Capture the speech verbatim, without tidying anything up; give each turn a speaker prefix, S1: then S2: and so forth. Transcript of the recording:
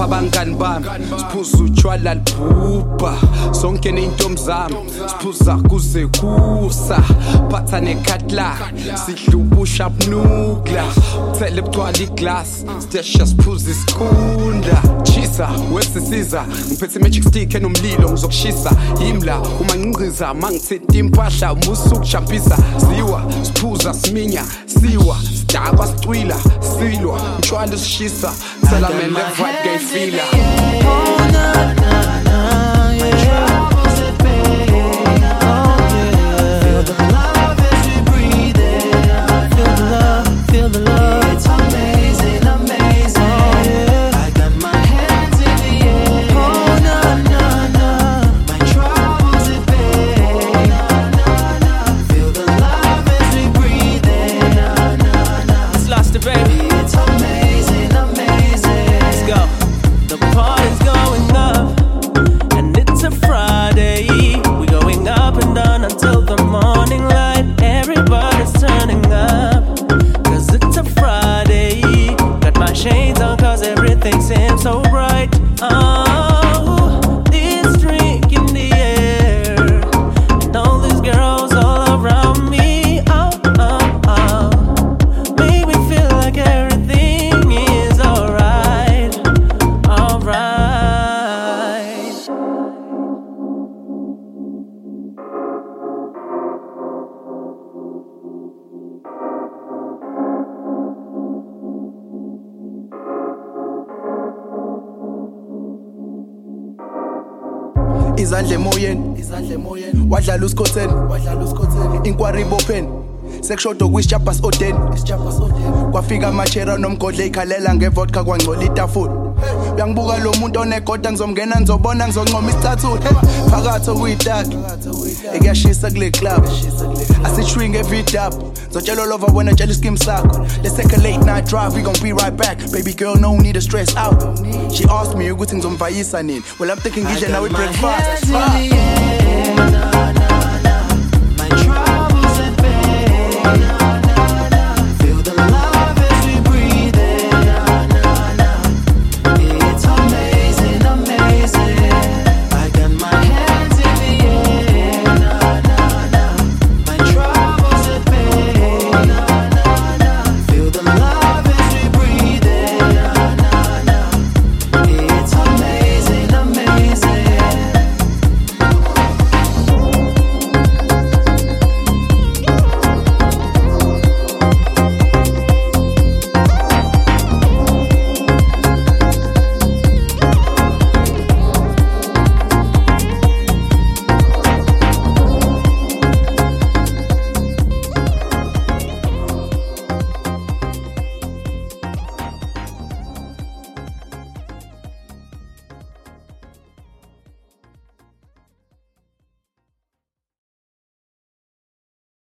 S1: abangani bami siphuza utshwala libhubha sonke ney'ntombi zami siphuza kuze kusa phatha nekhatla sidlubusha bunukla uthele bugcwala iglass stesha siphuza isikunda chisa wesisiza ngiphethe magic stick enomlilo ngizokushisa yimla uma ngingqiza mangithethe impahla umusuku champisa siwa siphuza siminya siwa sidaba sicwila silwa mshwala usishisa tell men the vibe they feel it.
S2: Oh na na na yeah. Oh yeah. Feel the love as we breathe in. Feel the love, feel the love. It's amazing, amazing. Oh yeah. I got my hands in the air. Oh na na na. My troubles at bay. Na na na. Feel the love as we breathe in. Na na na. It's lost it, baby. It's amazing, amazing. Let's go. The party's going up, and it's a Friday. We going up and down until the morning light. Everybody's turning up, cause it's a Friday. Got my shades on cause everything seems so bright. Oh, this drink in the air, and all these girls all around me. Oh, oh, oh, make me feel like everything is alright. Alright.
S3: izandla emoyeni wadlala usikhotheni inkwari ibopheni sekushodo kwisijabhas odeni kwafika amachera nomgodle ikhalela ngevodka kwangcola itafula uyangibuka lo muntu onegoda ngizomngena ngizobona ngizoncoma isithathu phakathi okuyitaki ekuyashisa kule club asitshwing every dub zotshela lova wena tshela iskim sakho let's take a late night drive we gon' be right back baby girl no need to stress out she asked me ukuthi ngizomvayisa nini well I'm thinking ngidle nawe breakfast.